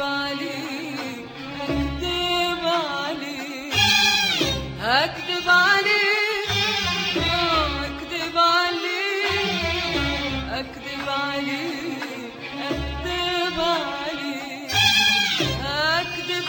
عليك هكدب عليك هكدب عليك هكدب عليك هكدب عليك هكدب عليك هكدب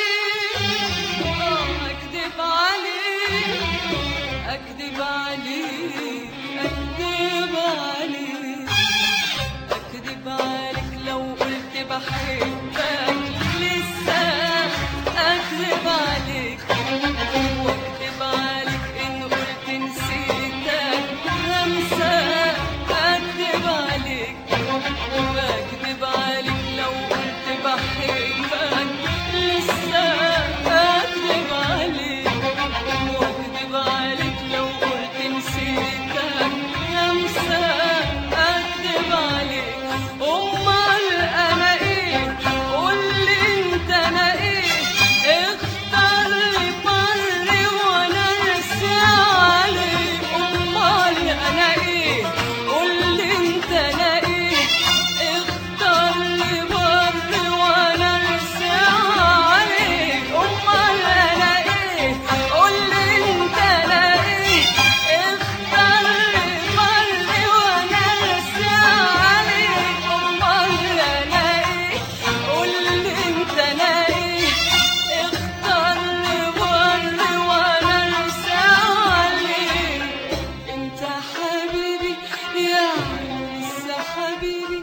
عليك هكدب عليك هكدب عليك هكدب عليك هكدب عليك لو قلت بحبك لسه اكذب عليك واكذب عليك ان قلت نسيتك همسة اكذب عليك واكذب عليك لو قلت بحبك لسه اكذب عليك واكذب عليك لو قلت نسيتك همسة اكذب عليك امال انا ايه قولي انت انا ايه اختار لي بر وانا ارسي عليك امال انا ايه قولي انت انا ايه اختار لي بر وانا ارسي عليك امال انا ايه قولي انت انا ايه اختار لي بر وانا ارسي عليك امال انا ايه قولي انت انا ايه اختار لي بر وانا ارسي عليك انت حبيبي يعني لسه حبيبي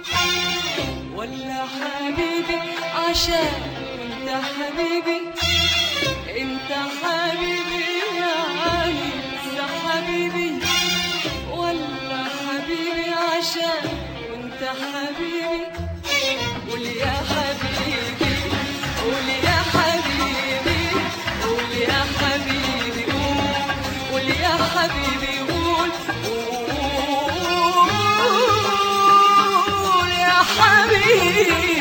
ولا حبيبي عشان انت حبيبي انت حبيبي يعني لسه حبيبي ولا حبيبي عشان انت حبيبي قول يا حبيبي قول يا حبيبي قول يا حبيبي قول يا حبيبي قول قول يا حبيبي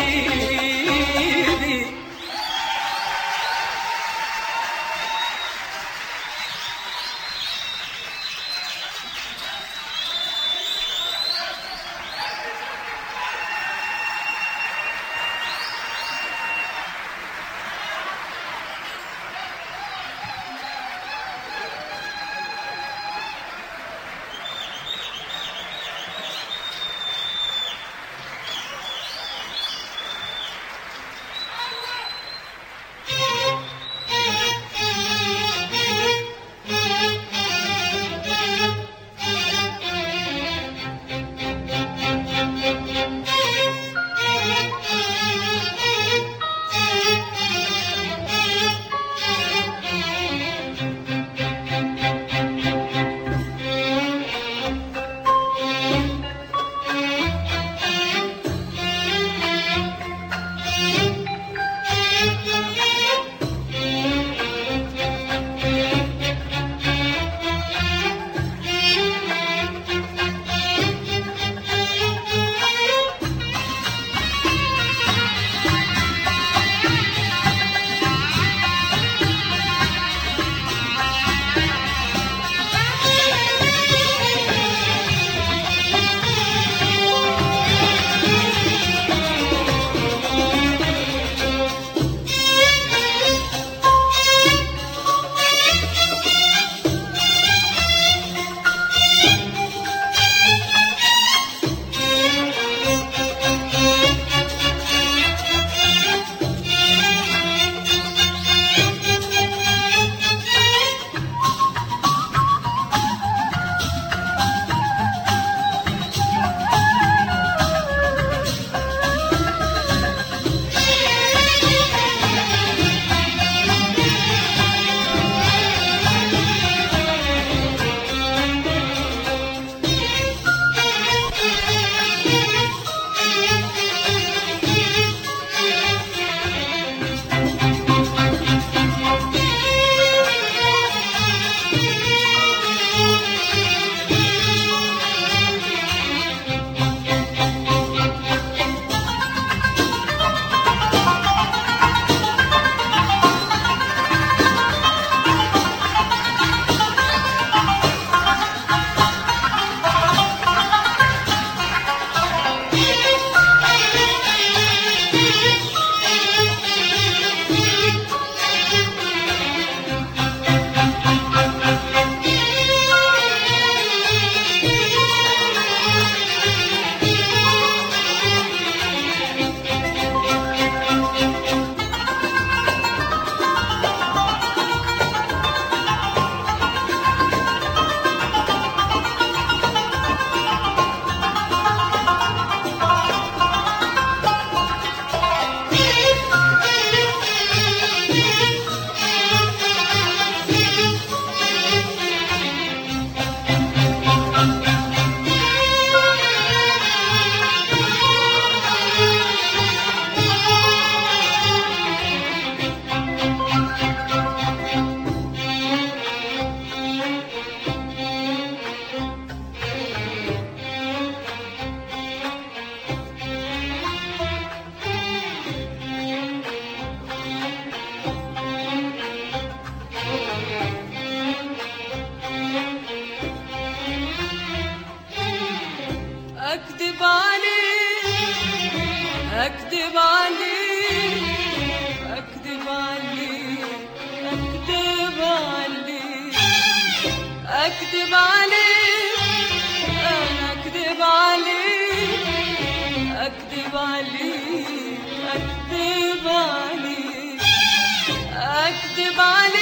اكذب عليك انا اكذب عليك اكذب عليك اكذب عليك اكذب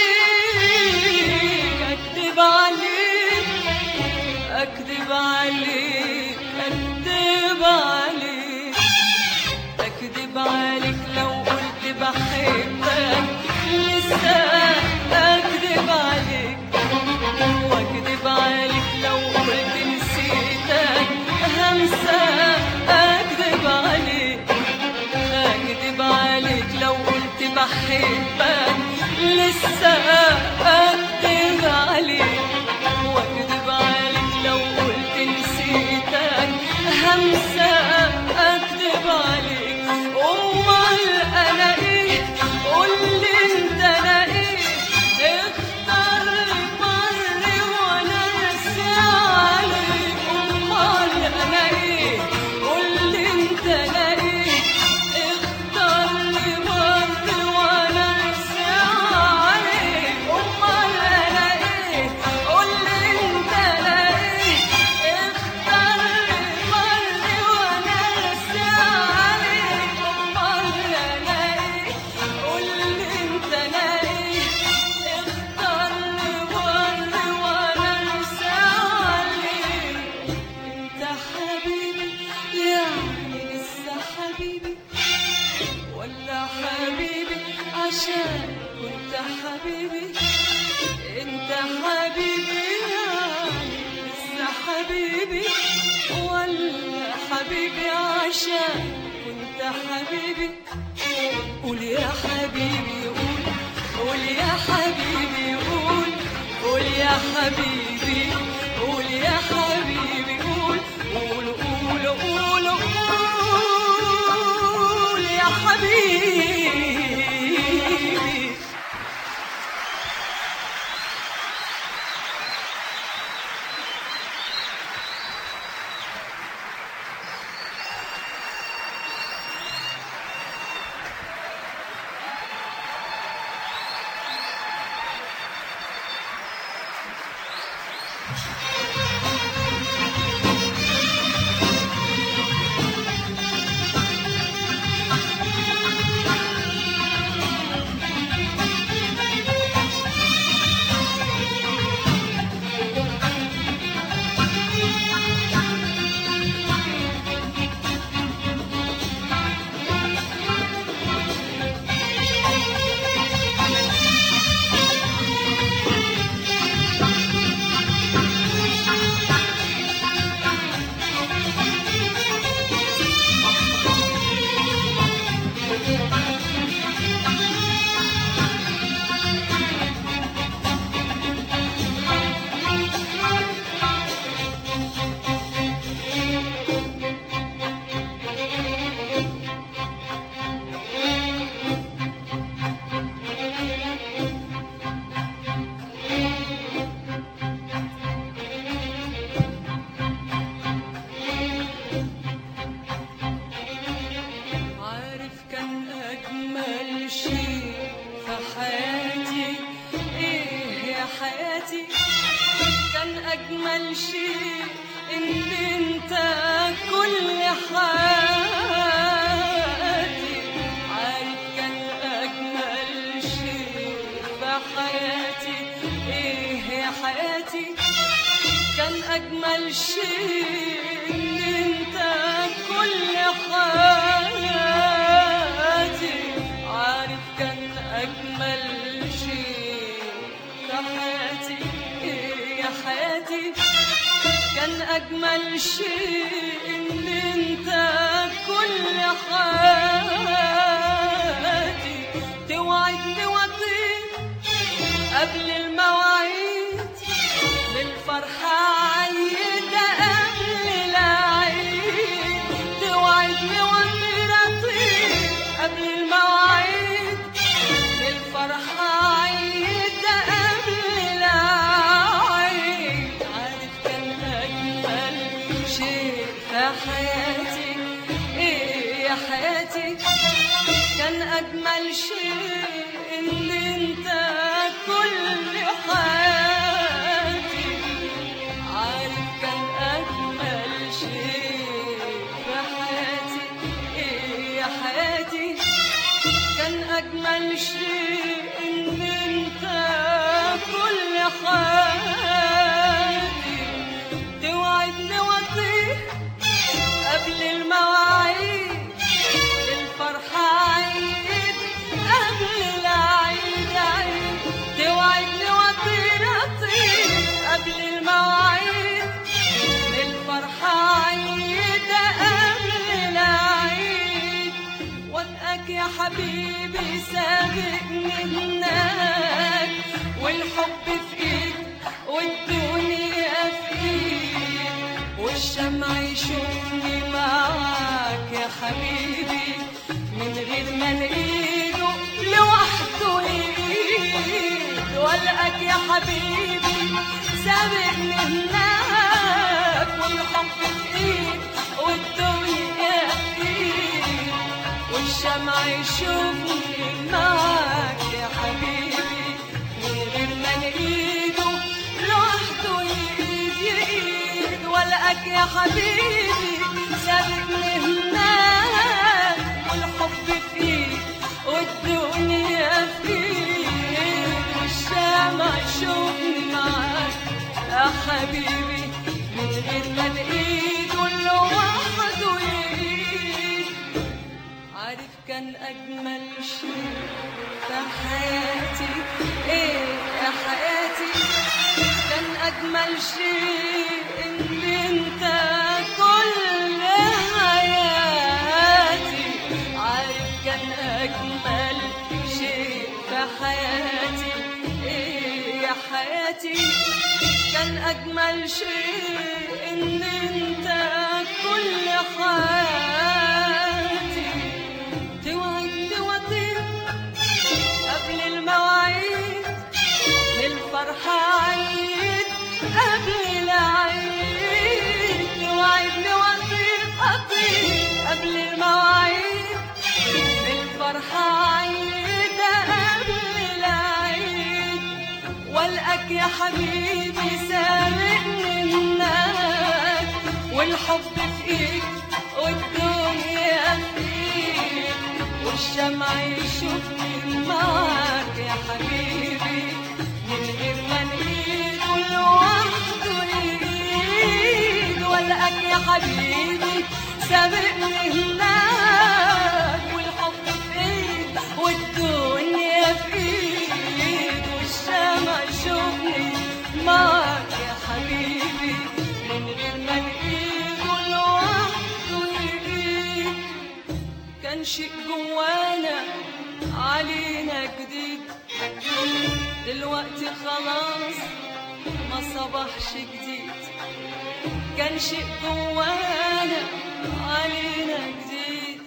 عليك اكذب عليك اكذب عليك اكذب عليك اكذب عليك لو قلت بحبك لسه اكذب عليك واكذب عليك لو قلت نسيتك همسة اكذب عليك اكذب عليك لو قلت بحبك لسه اكذب عليك واكذب عليك لو قلت نسيتك همسة اكذب عليك امال انا ايه قولي انت انا ايه اختار مري وانا راسي عليك امال انا ايه قولي انت انا ايه اختار مري وانا راسي عليك امال انا ايه قولي انت انا ايه اختار مري وانا راسي عليك امال انا ايه قولي انت انا ايه اختار مري وانا راسي عليك انت حبيبي يعني لسه حبيبي ولا حبيبي عشان كنت حبيبي انت حبيبي يعني لسه حبيبي ولا حبيبي عشان كنت حبيبي قول يا حبيبي قول قول يا حبيبي قول قول يا حبيبي قول يا حبيبي قول قول قول قول قول يا حبيبي أجمل شيء إن أنت كل حياتي عارف كان أجمل شيء في حياتي إيه يا حياتي كان أجمل شيء إن أنت كل حياتي عارف كان أجمل شيء في حياتي حياتي كان أجمل شيء إن أنت كل حياتي توعدني وطير قبل المواعيد للفرحة عيدة قبل العيد توعدني وطير أطير قبل المواعيد للفرحة عيدة قبل العيد حياتي ايه يا حياتي كان اجمل شيء ان انت كل حياتي أجمل شيء إن أنت كل حياتي توعدني وأطير قبل المواعيد الفرحة عيد قبل العيد عيد توعدني وأطير أطير قبل المواعيد الفرحة عيد قبل العيد وفقك يا حبيبي سابقني هناك والحب في ايد والدنيا في ايد والشمع يشوفني معاك يا حبيبي من غير ما نقيده لوحده ايد والقاك يا حبيبي سابقني هناك والحب في ايد والدنيا في ايد والشمع يشوفني معاك يا حبيبي من غير ما نقيده لوحده يقيد يقيد والقاك يا حبيبي سابقني هناك والحب فيك والدنيا فيك والشمع يشوفني معاك يا حبيبي من غير ما نقيده لوحده يقيد عارف كان أجمل شيء في حياتي إيه يا حياتي كان أجمل شيء إن أنت كل حياتي عارف كان أجمل شيء في حياتي إيه يا حياتي كان أجمل شيء إن أنت كل حياتي توعدني وأطير قبل المواعيد للفرحة عيد قبل العيد توعدني وأطير أطير قبل المواعيد للفرحة عيد قبل العيد والقاك يا حبيبي سابقني هناك والحب في ايد والدنيا في ايد والشمع يشوفني معاك يا حبيبي من غير ما نقيده لوحده يقيد والقاك يا حبيبي سابقني هناك والحب في ايد والدنيا في ايد والشمع يشوفني معاك يا حبيبي من غير ما نقيده لوحده يقيد كان شيء جوانا علينا جديد دلوقتي خلاص ما صبحش جديد كان شيء جوانا علينا جديد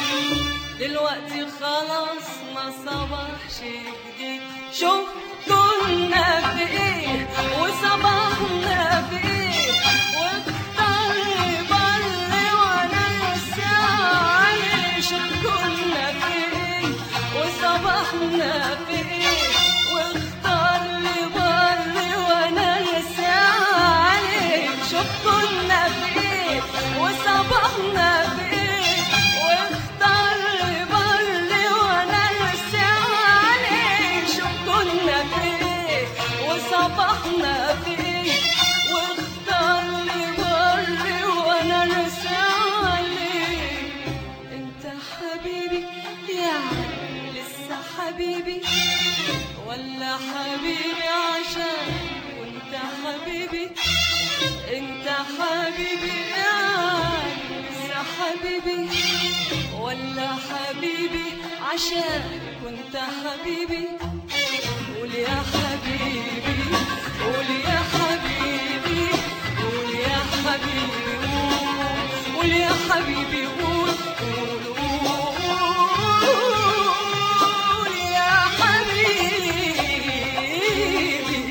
دلوقتي خلاص ما صبحش جديد شوف كنا في ايه وصبحنا في ايه واختار بر وانا لسه عليه شوف كنا في ايه وصبحنا في ايه واختار لي بر وانا لسه عليه شوف كنا في ايه وصبحنا في ايه واختار لي بر وانا لسه عليه شوف كنا في ايه وصبحنا في ايه واختار لي بر وانا لسه عليه انت حبيبي يعني لسه حبيبي ولا حبيبي عشان وانت حبيبي انت حبيبي يعني لسه حبيبي ولا حبيبي عشان كنت حبيبي قول يا حبيبي قول يا حبيبي قول يا حبيبي قول يا حبيبي قول قول قول يا حبيبي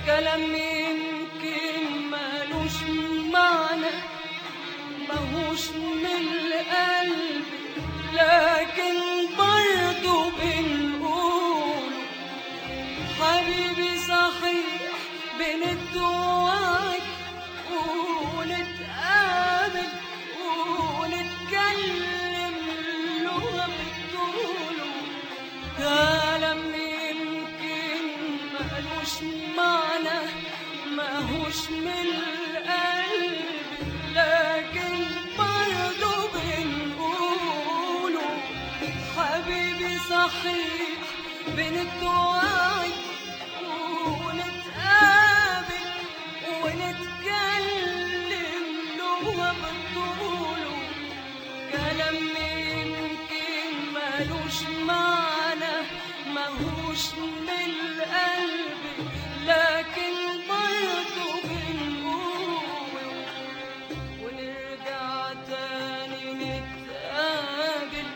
كلام يمكن مالوش معنى ماهوش من القلب لكن برضو بنقول حبيبي صحيح بنتوعد ونتقابل ونتكلم لغة بتقوله كلام يمكن مالوش معنى ماهوش من القلب لكن برضو بنقوله حبيبي صحيح بنتوعد ونتقابل ونتكلم لغة بتقوله كلام يمكن مالوش معنى ماهوش من القلب لكن برضو بنقوله ونرجع تاني نتقابل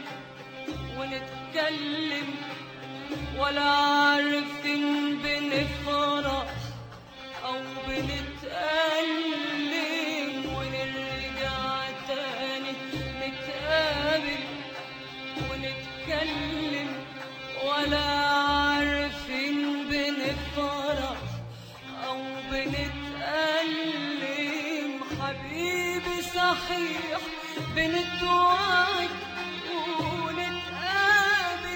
ونتكلم ولا عارفين بنفرح أو بنتألم ونرجع تاني نتقابل ونتكلم ولا عارفين بنفرح أو بنتألم حبيبي صحيح بنتوعد ونتقابل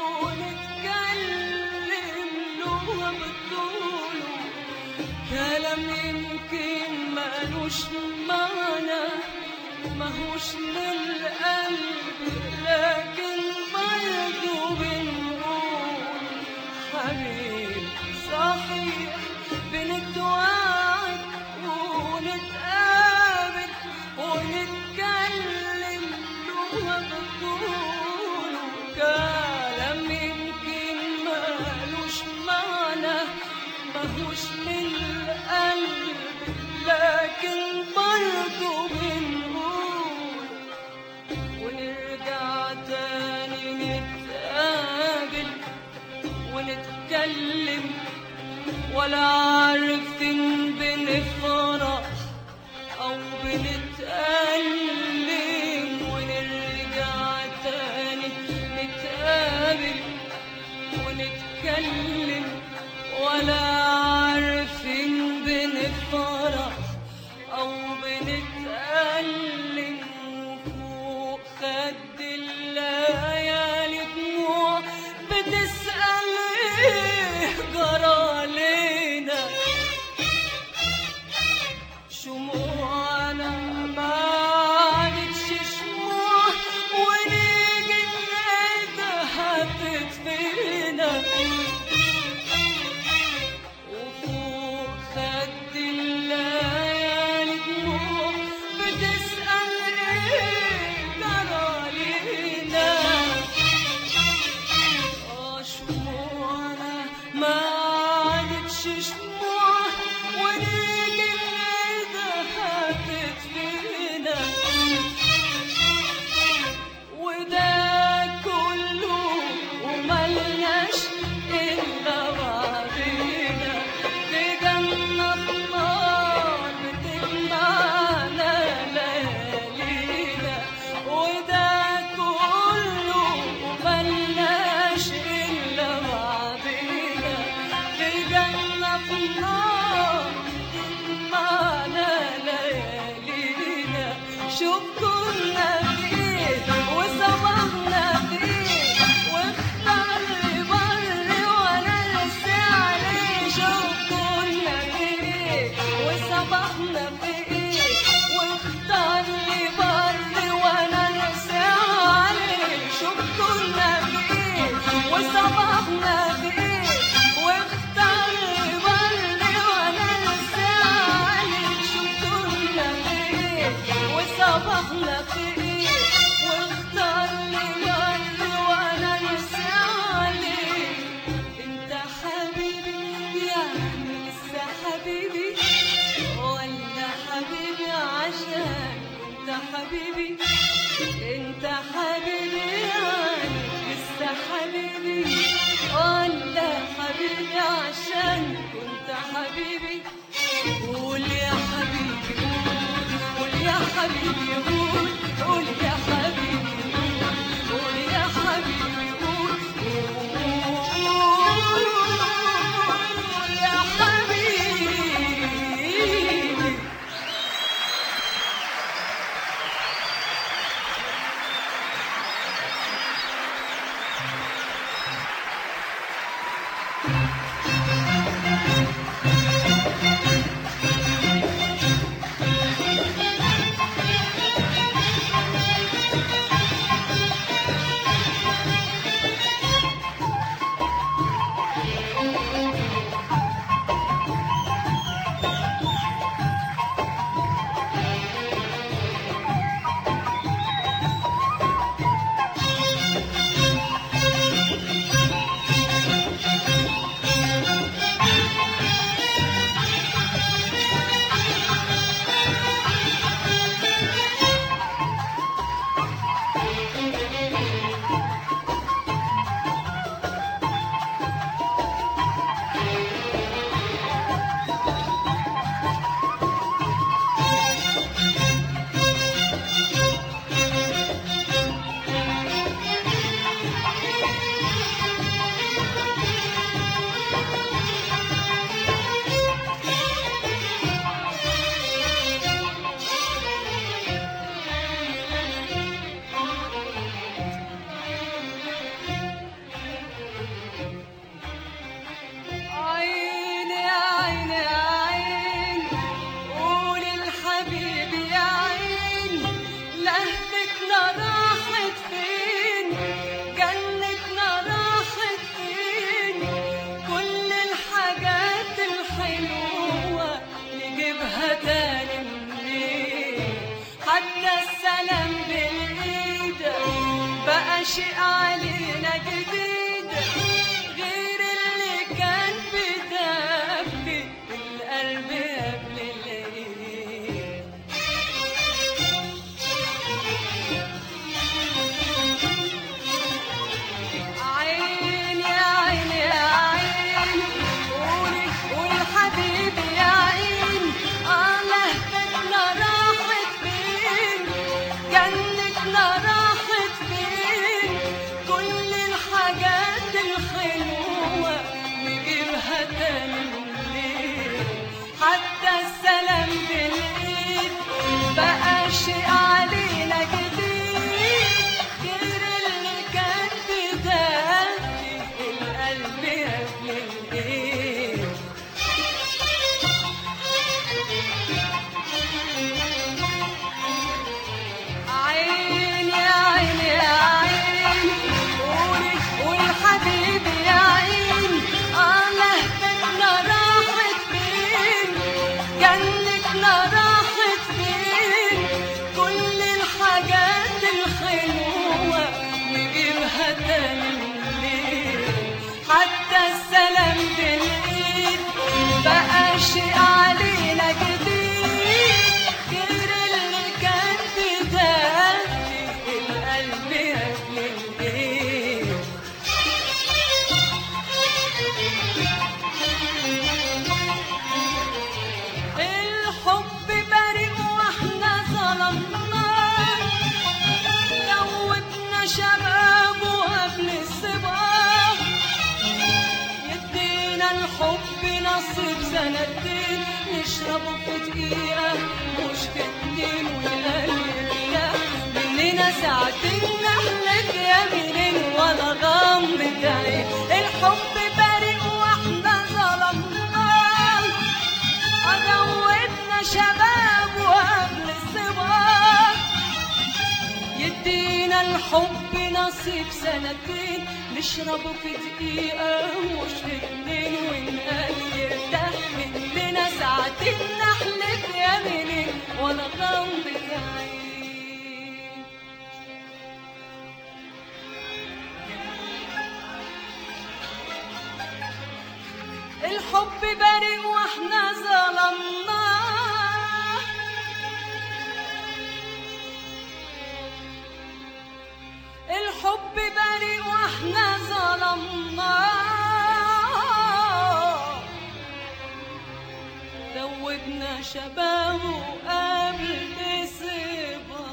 ونتكلم لغة بتقوله كلام يمكن مالوش معنى ماهوش من القلب لكن برضو بنقول حبيبي صحيح بنتوعد ونتقابل ونتكلم لغة بتقوله كلام يمكن مالوش معنى ماهوش من القلب لكن برضو بنقول ونرجع تاني نتقابل ونتكلم ولا عارفين بنفرح أو بنتألم ونرجع تاني نتقابل ونتكلم ولا عارفين بنفرح أو بنتألم فوق خد الليالي دموع بتسأل إيه جرى لينا شموعنا ما عادتش شموع ونيجي نلاقيها هتطفينا وفوق خد الليالي دموع بتسأل إيه جرى لينا شموعنا ما عادتش شموع ونيجي نلاقيها هتطفينا وده كله وملناش إلا بعضينا في جنة في نار بتجمعنا ليالينا وده كله وملناش إلا بعضينا في جنة في نار بتجمعنا ليالينا شوف كنا فين وصبحنا فين واختار لي بر وانا لسه عليه شوف كنا فين وصبحنا فين واختار لي بر وانا لسه عليه شوف كنا فين وصبحنا فين واختار لي بر وانا لسه عليه شوف كنا فين وصبحنا فين واختار لي بر وانا لسه عليه انت حبيبي يعني لسه حبيبي ولا حبيبي عشان انت حبيبي انت حبيبي يعني لسه حبيبي ولا حبيبي عشان كنت حبيبي؟ قول يا حبيبي قول يا حبيبي قول يا حبيبي قول يا حبيبي قول يا حبيبي. شيء علينا جديد غير اللي كان بدفي القلب قبل العيد. عيني يا عيني يا عيني قولي قولي حبيبي يا عيني لهفتنا راحت فين جنتنا راحت فين كل الحاجات الحلوة نجيبها تاني منين حتى السلام بالإيد بقى شيء علينا جديد غير اللي كان بدافي القلب قبل الإيد. عيني يا عيني يا عيني قولي قولي حبيبي يا عيني لهفتنا راحت فين جنتنا راحت فين كل الحاجات الحلوة نجيبها تاني منين حتى السلام بالإيد بقى شيء علينا جديد غير اللي كان بدافي القلب قبل الإيد. الحب بريء واحنا ظلمناه دوبنا شبابه قبل الصباح يدينا الحب نصيب سنتين نشربه في دقيقة مش في اتنين والقلب يرتاح مننا ساعتين نحلف يمين ولا غمضة عين. الحب بريء واحنا ظلمناه زودنا شباب وقبل الصباح يدينا الحب نصيب سنتين نشربه في دقيقة مش في اتنين ونقل يرتاح مننا ساعتين نحلف يمين ولا غمضة عين. الحب بريء واحنا ظلمناه الحب بريء واحنا ظلمناه شبابه قبل صبا.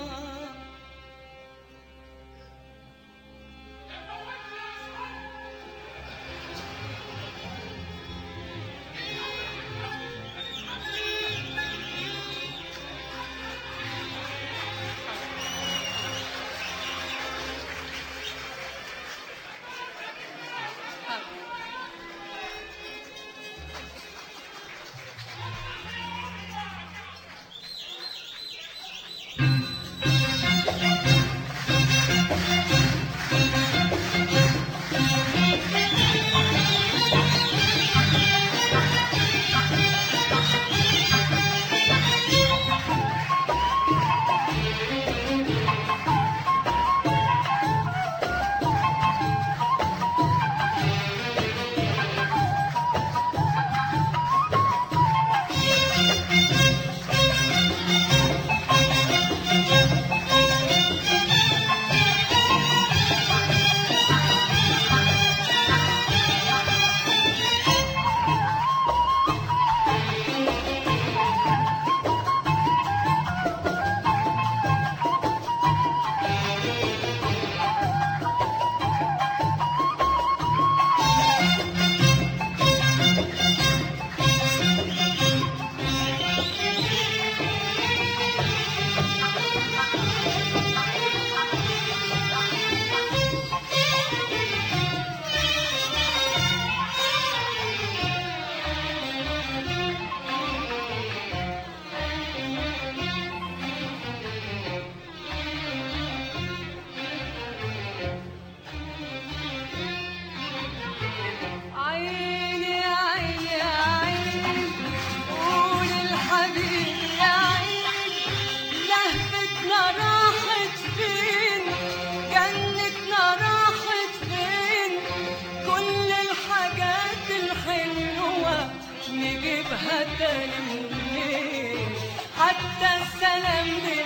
حتى السلام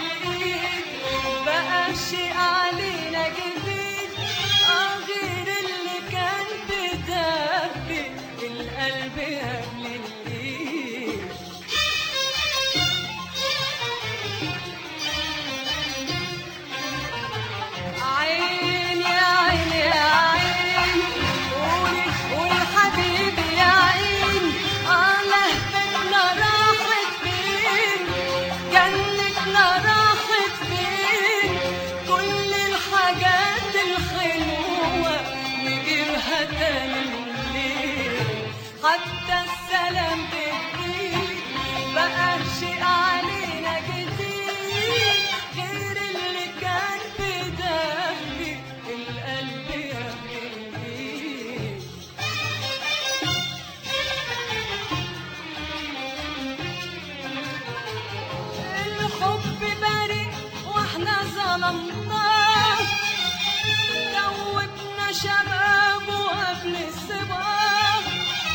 بالايد بقى شيء علينا جديد، غير اللي كان بدفي القلب قبل الايد. عين يا عين يا عين، قولي قولي حبيبي يا عين، لهفتنا راحت فين، جنتنا راحت فين، كل الحاجات الحلوة نجيبها تاني منين، حتى السلام بالايد بقى شيء علينا جديد، غير اللي كان بدفي القلب قبل الايد. الحب بريء واحنا ظلمناه، دوبنا شبابه قبل الصباح،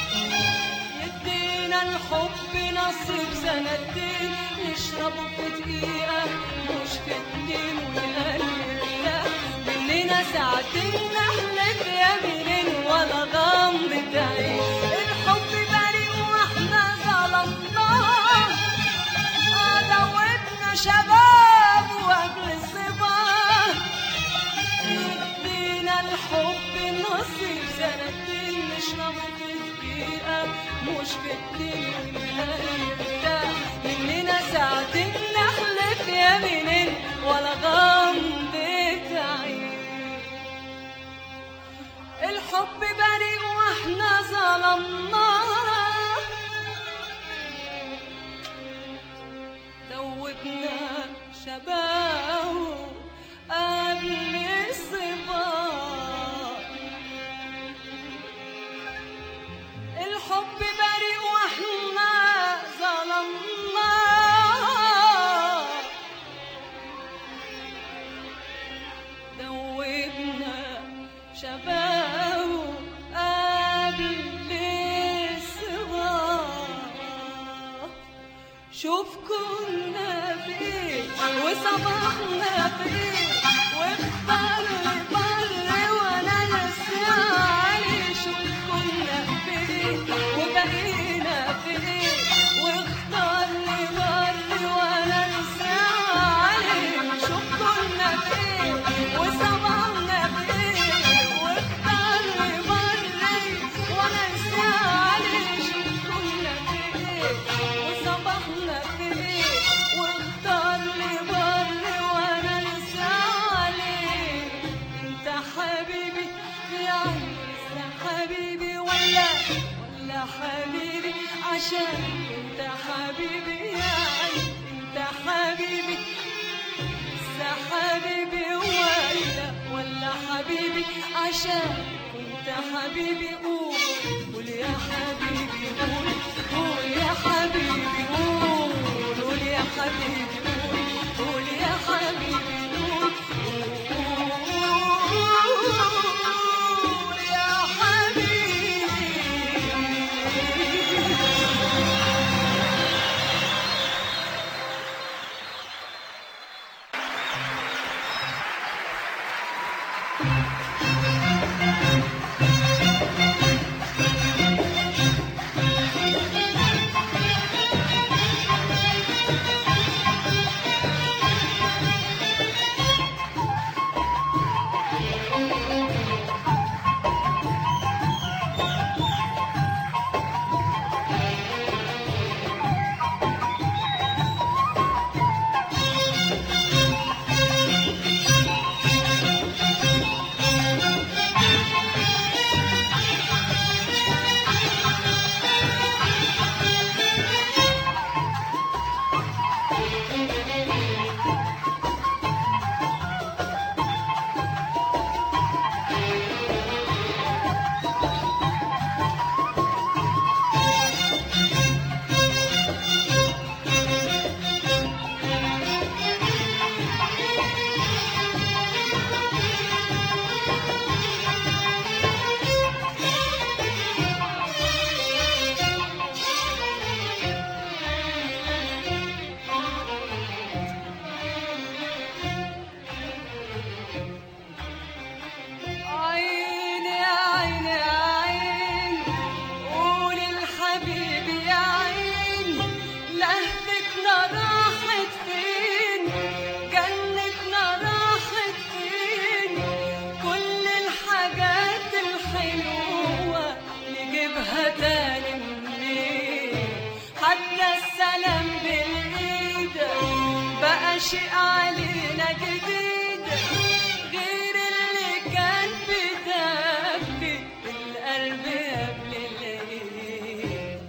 يدينا الحب نصيب سنتين، نشربه في دقيقة مش في اتنين، والقلب يرتاح مننا ساعتين، نحلف يمين ولا غمضة عين. الحب بريء واحنا ظلمناه، دوبنا شبابه قبل الصباح، يدينا الحب نصيب سنتين، نشربه في دقيقة مش في اتنين، والقلب يرتاح مننا ساعتين، نحلف يمين ولا غمضة عين. الحب بريء واحنا ظلمناه، دوبنا شبابه قبل الصباح. الحب بريء واحنا ظلمناه، دوبنا شبابه قبل الصباح. شوف كنا فين وصبحنا فين، واختار بر وانا لسه علي، شوف كنا فين وبقينا فين، واختار عشان كنت حبيبي. قول قول يا حبيبي، قول قول يا حبيبي، قول قول يا حبيبي، قول قول يا حبيبي، قول قول يا حبيبي. شيء علينا جديد غير اللي كان بداخلي القلب قبل العيد.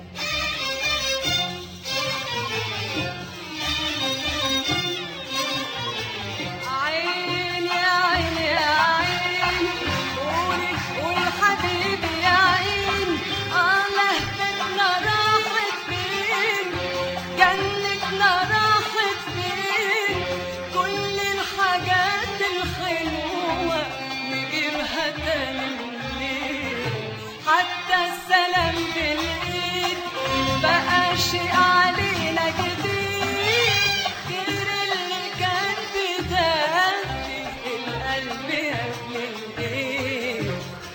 عيني يا عيني يا عيني، قولي قولي حبيبي يا عيني، لهفتنا راحت فين، جنتنا راحت فين، كل الحاجات الحلوة نجيبها تاني منين، حتى السلام بالإيد بقى شيء علينا جديد غير اللي كان بداخلي القلب قبل الإيد.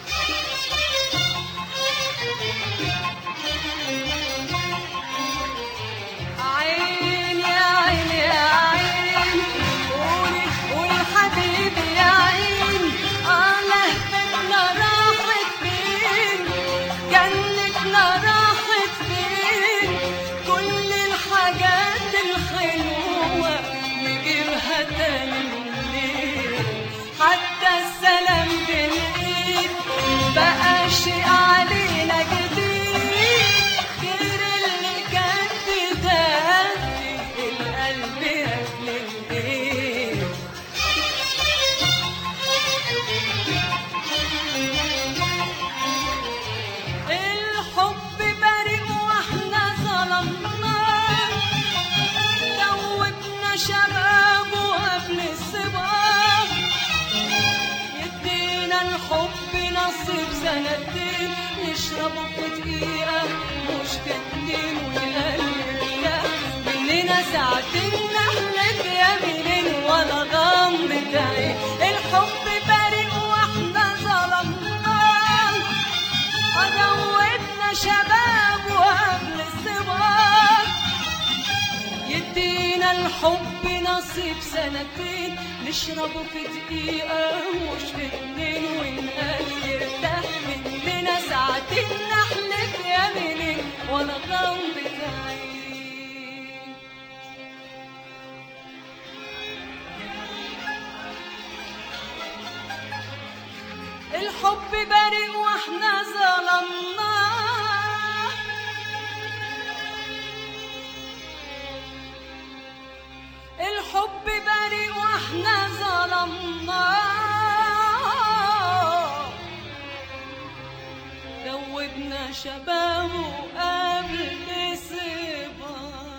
عيني يا عيني يا عيني، قولي قولي حبيبي يا عيني، لهفتنا راحت فين، جنتنا راحت فين، كل الحاجات الحلوة نجيبها تاني منين، حتى السلام بالإيد بقى شيء علينا جديد غير اللي كان بداخلي القلب قبل الإيد. الحب بريء واحنا ظلمناه، دوبنا شبابه قبل الصباح، يدينا الحب نصيب سنتين نشربه في دقيقة مش في اتنين، ويقللنا مننا ساعتين نحلف يمين ولا غمضة عين. الحب بريء واحنا ظلمناه، دوبنا شباب وقبل الصباح، يدينا الحب نصيب سنتين نشربه في دقيقة مش في اتنين، ونقال يرتاح مننا ساعتين نحلف يمين ولا غمضة عين. الحب بريء واحنا ظلمناه، الحب بريء واحنا ظلمناه، شبابه قبل صبا.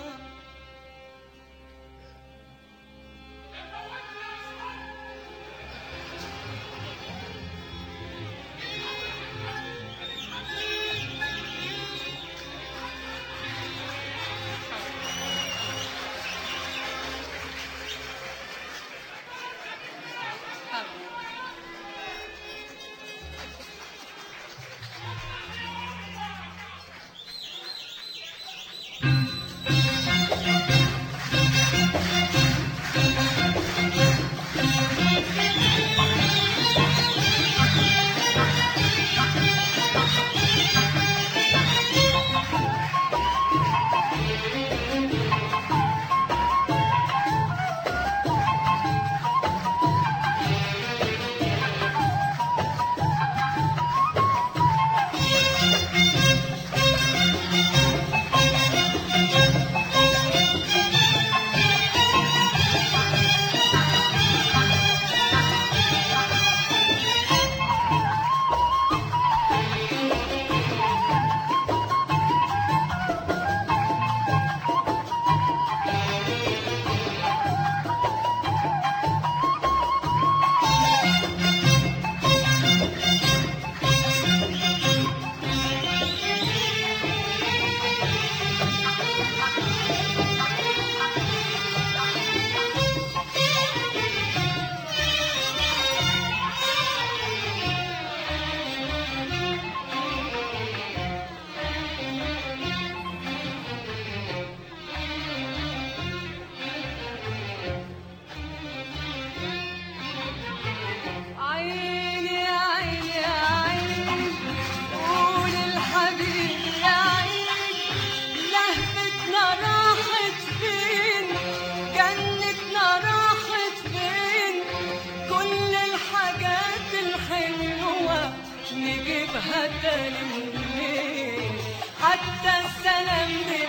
حتى السلام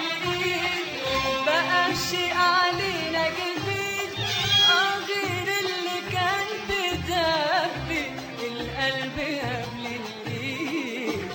بالايد بقى شيء علينا جديد، غير اللي كان بدفي القلب قبل الايد.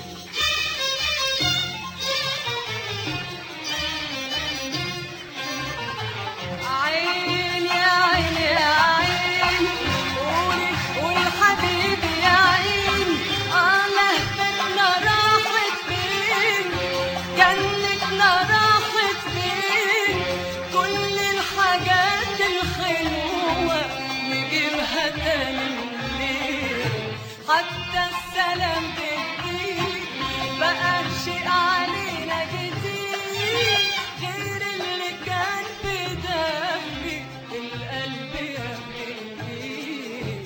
عين يا عين يا عين قولي قولي حبيبي يا عين، لهفتنا راحت فين، جنتنا راحت فين، كل الحاجات الحلوة نجيبها تاني منين، حتى السلام جديد بقى شيء علينا جديد، غير اللي كان بدفي القلب قبل الايد.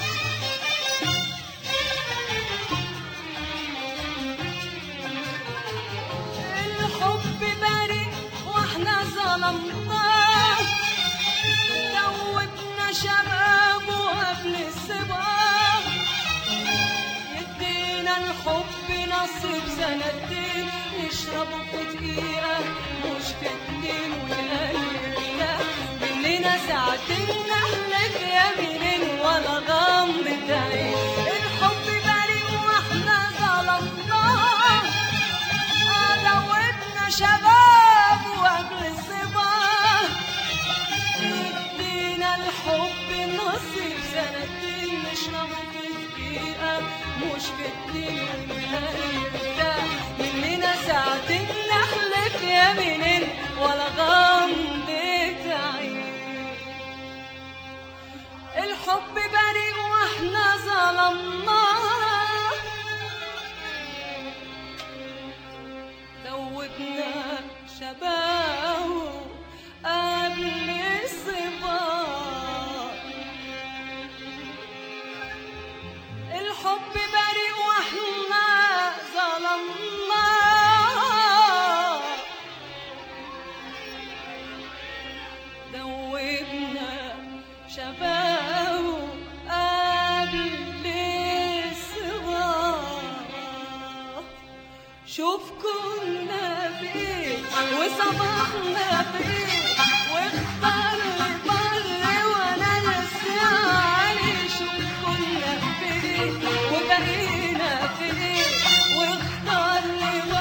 الحب بريء واحنا ظلمناه، دوبنا شبابه قبل الصبا، يدينا الحب نصيب سنتين، نشربه في دقيقة مش في اتنين، ونقلبنا مننا ساعتين، نحلف يمين ولا غمضة عين. الحب بريء واحنا ظلمناه، دوبنا شباب وقبل الصبا، يدينا الحب نصيب سنتين، نشربه في دقيقة مش في اتنين، ونرتاح مننا ساعتين، نحلف يمين ولا غمضة عين. الحب بريء واحنا ظلمناه، دوبنا شبابه قبل الصبا. الحب بريء واحنا ظلمناه، دوبنا شبابه قبل الصبا. شوف كنا فين وصبحنا فين، واختار لي بر وانا لسه علي. شوف كنا فين وبقينا فين، واختار لي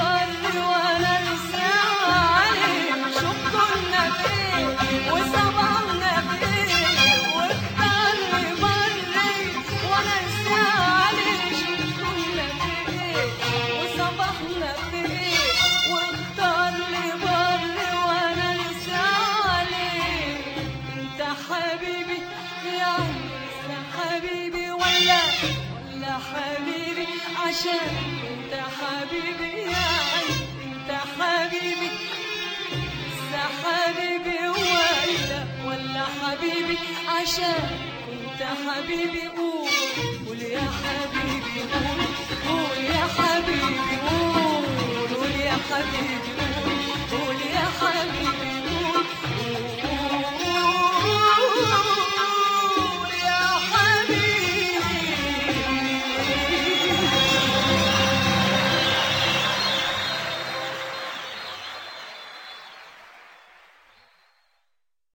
حبيبي يا عيني لسه حبيبي ولا حبيبي عشان انت حبيبي يا عيني انت حبيبي لسه حبيبي ولا حبيبي عشان انت حبيبي قول يا حبيبي قول يا حبيبي قول يا حبيبي قول يا حبيبي قول